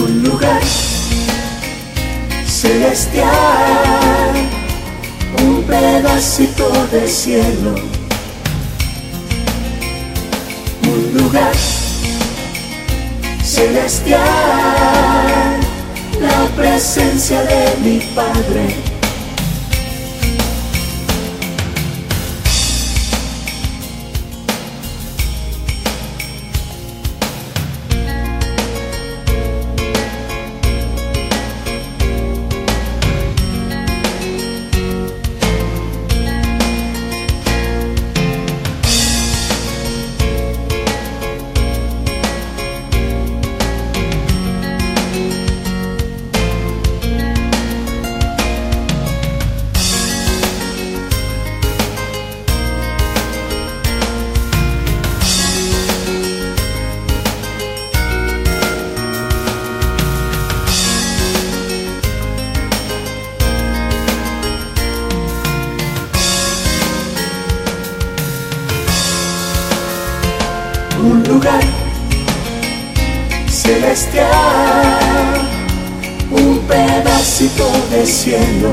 un lugar celestial, un pedacito de cielo, un lugar celestial, la presencia de mi Padre. Un lugar celestial, un pedacito de cielo,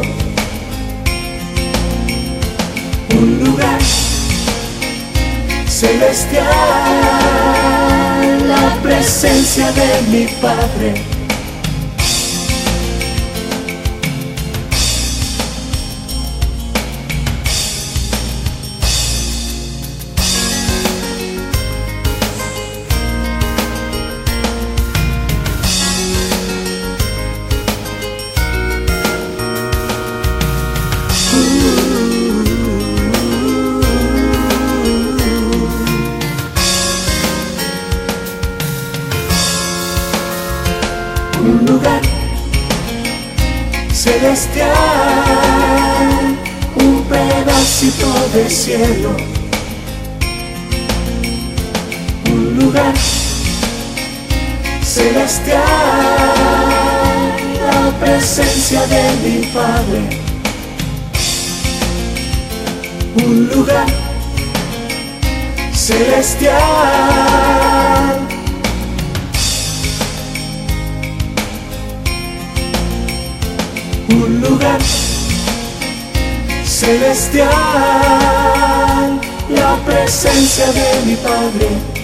un lugar celestial, la presencia de mi Padre. Un lugar celestial, un pedacito de cielo, un lugar celestial, la presencia de mi Padre. Un lugar celestial, un lugar celestial, la presencia de mi Padre.